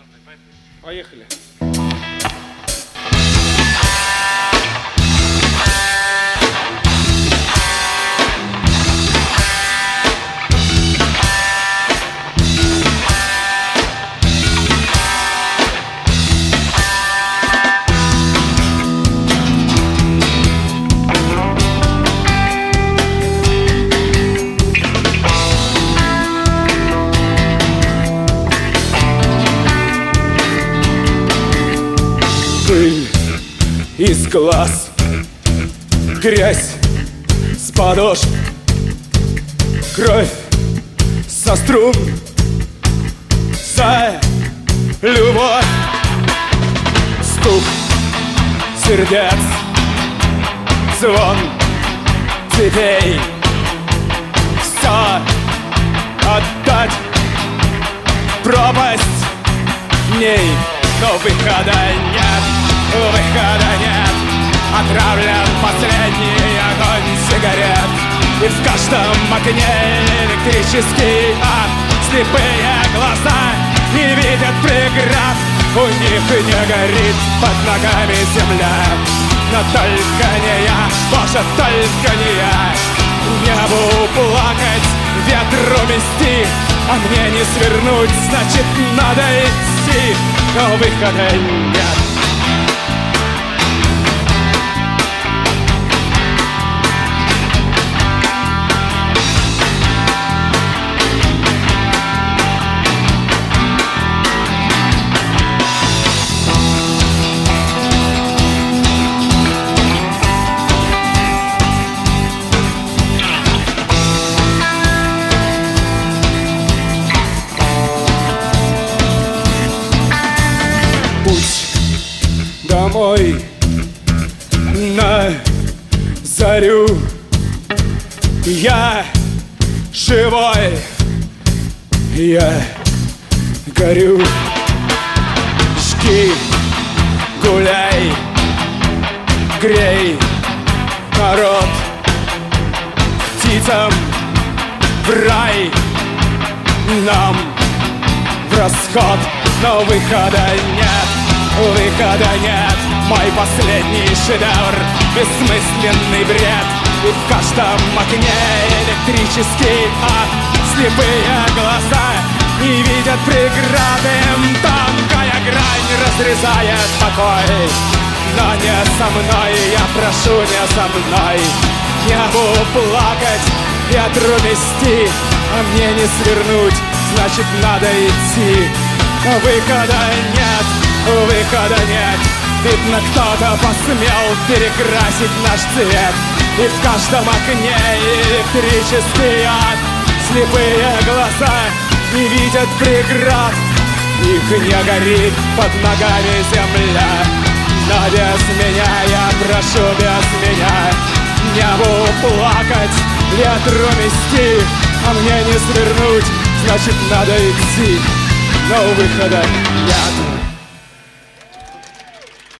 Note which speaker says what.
Speaker 1: Поехали. Пыль из глаз, грязь с подошв, кровь со струн, за любовь, стук сердец, звон цепей. Все отдать, пропасть в ней, но выхода нет. Выхода нет. Отравлен последний огонь сигарет, и в каждом окне электрический ад. Слепые глаза не видят преград, у них не горит под ногами земля. Но только не я, Боже, только не я. Небу плакать, ветру мести, а мне не свернуть, значит надо идти, но выхода нет. Домой на зарю, я живой, я горю. Жги, гуляй, грей народ, птицам в рай, нам в расход, но выхода нет. Выхода нет, мой последний шедевр, бессмысленный бред. И в каждом окне электрический ад. Слепые глаза не видят преграды, тонкая грань разрезает покой. Но не со мной, я прошу, не со мной. Небу плакать, ветру мести, а мне не свернуть, значит надо идти. Выхода нет. Выхода нет. Видно, кто-то посмел перекрасить наш цвет, и в каждом окне электрический ад. Слепые глаза не видят преград, их не горит под ногами земля. Но без меня, я прошу, без меня. Небу плакать, ветру мести, а мне не свернуть, значит надо идти, но выхода нет.